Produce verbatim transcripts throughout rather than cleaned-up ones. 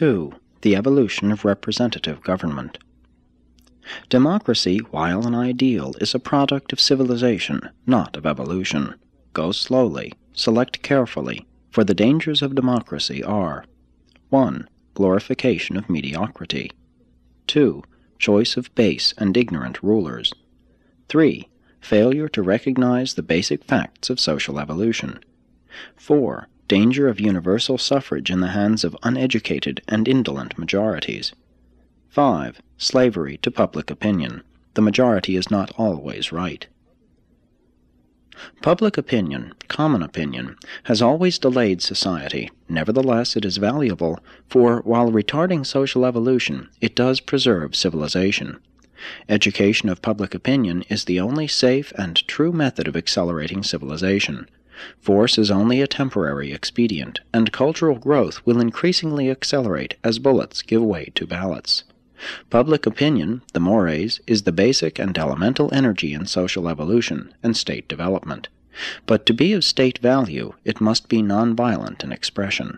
two. The evolution of representative government. Democracy, while an ideal, is a product of civilization, not of evolution. Go slowly, select carefully, for the dangers of democracy are one. Glorification of mediocrity. two. Choice of base and ignorant rulers. three. Failure to recognize the basic facts of social evolution. four. Danger of universal suffrage in the hands of uneducated and indolent majorities. five. Slavery to public opinion. The majority is not always right. Public opinion, common opinion, has always delayed society. Nevertheless, it is valuable, for while retarding social evolution, it does preserve civilization. Education of public opinion is the only safe and true method of accelerating civilization. Force is only a temporary expedient, and cultural growth will increasingly accelerate as bullets give way to ballots. Public opinion, the mores, is the basic and elemental energy in social evolution and state development. But to be of state value, it must be nonviolent in expression.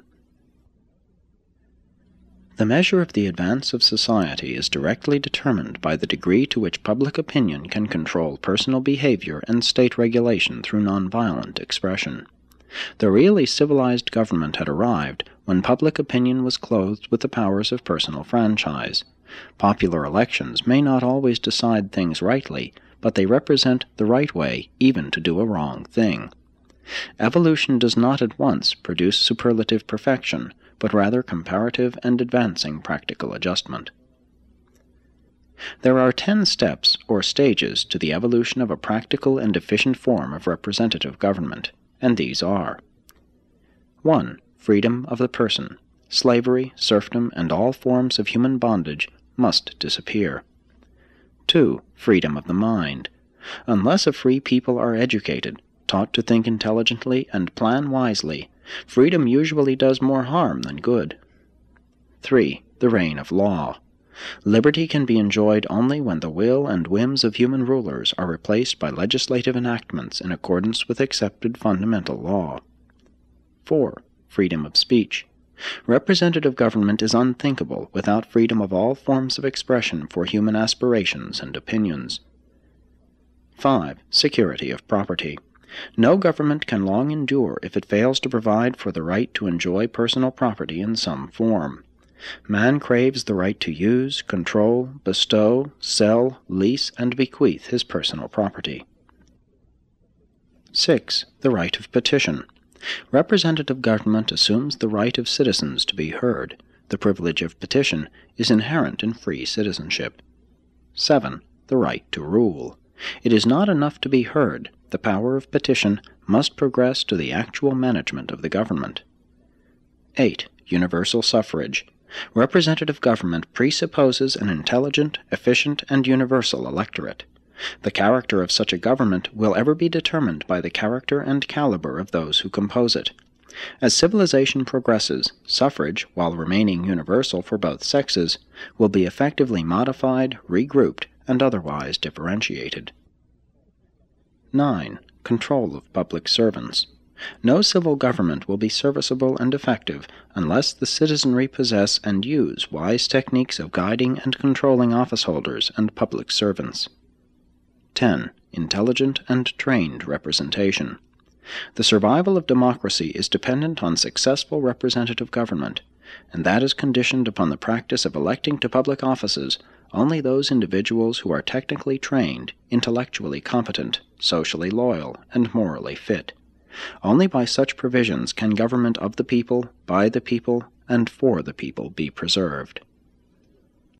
The measure of the advance of society is directly determined by the degree to which public opinion can control personal behavior and state regulation through nonviolent expression. The really civilized government had arrived when public opinion was clothed with the powers of personal franchise. Popular elections may not always decide things rightly, but they represent the right way even to do a wrong thing. Evolution does not at once produce superlative perfection, but rather comparative and advancing practical adjustment. There are ten steps or stages to the evolution of a practical and efficient form of representative government, and these are: one. Freedom of the person. Slavery, serfdom, and all forms of human bondage must disappear. two. Freedom of the mind. Unless a free people are educated, taught to think intelligently and plan wisely, freedom usually does more harm than good. three. The reign of law. Liberty can be enjoyed only when the will and whims of human rulers are replaced by legislative enactments in accordance with accepted fundamental law. four. Freedom of speech. Representative government is unthinkable without freedom of all forms of expression for human aspirations and opinions. five. Security of property. No government can long endure if it fails to provide for the right to enjoy personal property in some form. Man craves the right to use, control, bestow, sell, lease, and bequeath his personal property. six. The right of petition. Representative government assumes the right of citizens to be heard. The privilege of petition is inherent in free citizenship. seven. The right to rule. It is not enough to be heard. The power of petition must progress to the actual management of the government. eight. Universal suffrage. Representative government presupposes an intelligent, efficient, and universal electorate. The character of such a government will ever be determined by the character and caliber of those who compose it. As civilization progresses, suffrage, while remaining universal for both sexes, will be effectively modified, regrouped, and otherwise differentiated. nine. Control of public servants. No civil government will be serviceable and effective unless the citizenry possess and use wise techniques of guiding and controlling officeholders and public servants. ten. Intelligent and trained representation. The survival of democracy is dependent on successful representative government, and that is conditioned upon the practice of electing to public offices only those individuals who are technically trained, intellectually competent, socially loyal, and morally fit. Only by such provisions can government of the people, by the people, and for the people be preserved.